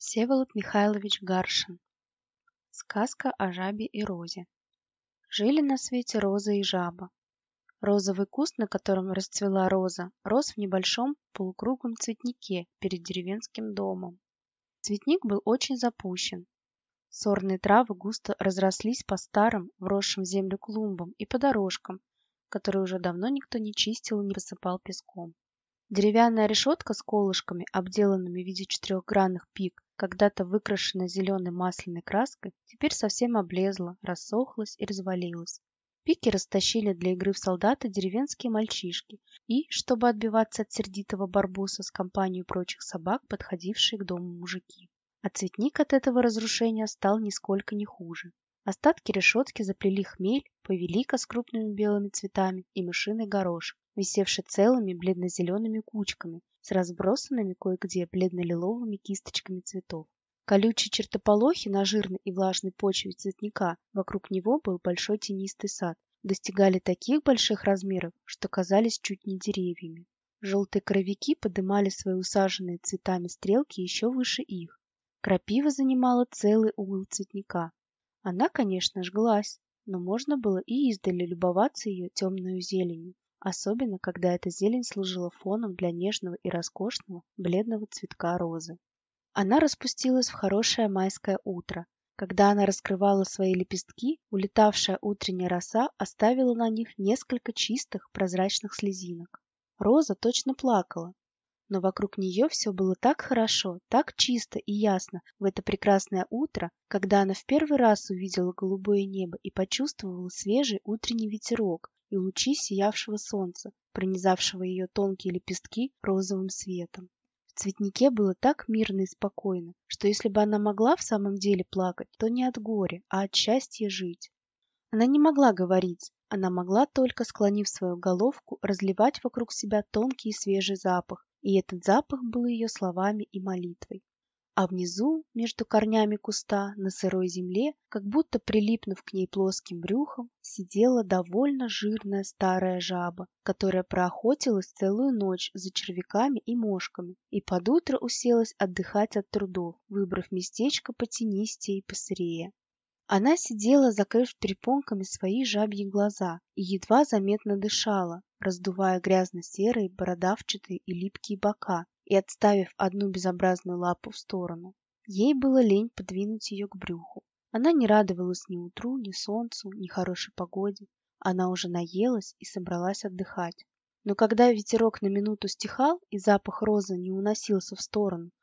Всеволод Михайлович Гаршин. Сказка о жабе и розе. Жили на свете роза и жаба. Розовый куст, на котором расцвела роза, рос в небольшом полукруглом цветнике перед деревенским домом. Цветник был очень запущен. Сорные травы густо разрослись по старым, вросшим в землю клумбам и по дорожкам, которые уже давно никто не чистил и не посыпал песком. Деревянная решетка с колышками, обделанными в виде четырехгранных пик, когда-то выкрашенная зеленой масляной краской, теперь совсем облезла, рассохлась и развалилась. Пики растащили для игры в солдаты деревенские мальчишки и, чтобы отбиваться от сердитого барбуса с компанией прочих собак, подходившие к дому мужики. А цветник от этого разрушения стал нисколько не хуже. Остатки решетки заплели хмель, повелика с крупными белыми цветами и мышиный горошек, висевший целыми бледно-зелеными кучками с разбросанными кое-где бледно-лиловыми кисточками цветов. Колючие чертополохи на жирной и влажной почве цветника, вокруг него был большой тенистый сад, достигали таких больших размеров, что казались чуть не деревьями. Желтые коровяки подымали свои усаженные цветами стрелки еще выше их. Крапива занимала целый угол цветника. Она, конечно, жглась, но можно было и издали любоваться ее темной зеленью, особенно когда эта зелень служила фоном для нежного и роскошного бледного цветка розы. Она распустилась в хорошее майское утро. Когда она раскрывала свои лепестки, улетавшая утренняя роса оставила на них несколько чистых прозрачных слезинок. Роза точно плакала, но вокруг нее все было так хорошо, так чисто и ясно в это прекрасное утро, когда она в первый раз увидела голубое небо и почувствовала свежий утренний ветерок и лучи сиявшего солнца, пронизавшего ее тонкие лепестки розовым светом. В цветнике было так мирно и спокойно, что если бы она могла в самом деле плакать, то не от горя, а от счастья жить. Она не могла говорить, она могла только, склонив свою головку, разливать вокруг себя тонкий и свежий запах, и этот запах был ее словами и молитвой. А внизу, между корнями куста, на сырой земле, как будто прилипнув к ней плоским брюхом, сидела довольно жирная старая жаба, которая проохотилась целую ночь за червяками и мошками и под утро уселась отдыхать от трудов, выбрав местечко потенистее и посырее. Она сидела, закрыв перепонками свои жабьи глаза, и едва заметно дышала, раздувая грязно-серые, бородавчатые и липкие бока и отставив одну безобразную лапу в сторону. Ей было лень подвинуть ее к брюху. Она не радовалась ни утру, ни солнцу, ни хорошей погоде. Она уже наелась и собралась отдыхать. Но когда ветерок на минуту стихал и запах розы не уносился в сторону,